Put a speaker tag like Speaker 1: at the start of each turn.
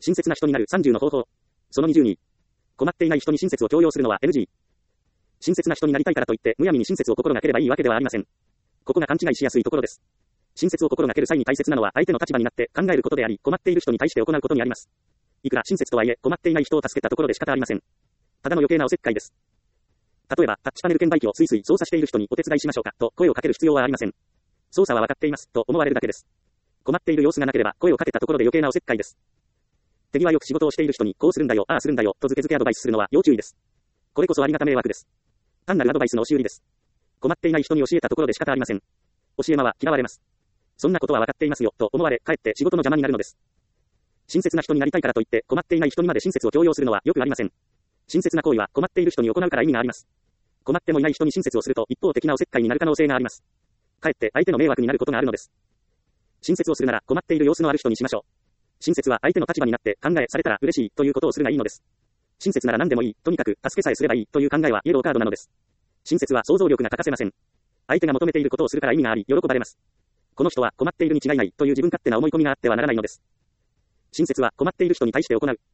Speaker 1: 親切な人になる30の方法。その22。困っていない人に親切を強要するのは NG。親切な人になりたいからといって、むやみに親切を心がければいいわけではありません。ここが勘違いしやすいところです。親切を心がける際に大切なのは相手の立場になって考えることであり、困っている人に対して行うことにあります。いくら親切とはいえ、困っていない人を助けたところで仕方ありません。ただの余計なおせっかいです。例えば、タッチパネル券売機をスイスイ操作している人にお手伝いしましょうかと声をかける必要はありません。操作は分かっていますと思われるだけです。困っている様子がなければ声をかけたところで余計なおせっかいです。手際よく仕事をしている人にこうするんだよ、ああするんだよとずけずけアドバイスするのは要注意です。これこそありがた迷惑です。単なるアドバイスの押し売りです。困っていない人に教えたところで仕方ありません。教え間は嫌われます。そんなことは分かっていますよと思われ、かえって仕事の邪魔になるのです。親切な人になりたいからといって困っていない人にまで親切を強要するのはよくありません。親切な行為は困っている人に行うから意味があります。困ってもいない人に親切をすると一方的なおせっかいになる可能性があります。かえって相手の迷惑になることがあるのです。親切をするなら困っている様子のある人にしましょう。親切は相手の立場になって考えされたら嬉しいということをするがいいのです。親切なら何でもいい、とにかく助けさえすればいいという考えはイエローカードなのです。親切は想像力が欠かせません。相手が求めていることをするから意味があり、喜ばれます。この人は困っているに違いないという自分勝手な思い込みがあってはならないのです。親切は困っている人に対して行う。